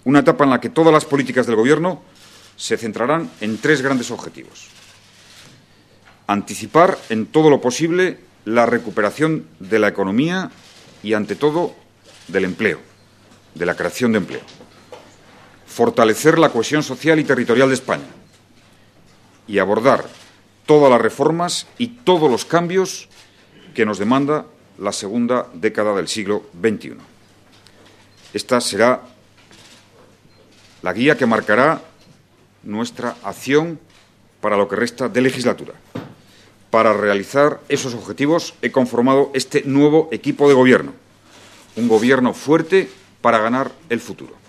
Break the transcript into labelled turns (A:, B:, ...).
A: Una etapa en la que todas las políticas del Gobierno se centrarán en tres grandes objetivos. Anticipar en todo lo posible la recuperación de la economía y, ante todo, del empleo, de la creación de empleo. Fortalecer la cohesión social y territorial de España y abordar todas las reformas y todos los cambios que nos demanda la segunda década del siglo XXI. Esta será la guía que marcará nuestra acción para lo que resta de legislatura. Para realizar esos objetivos he conformado este nuevo equipo de gobierno, un gobierno fuerte para ganar el futuro.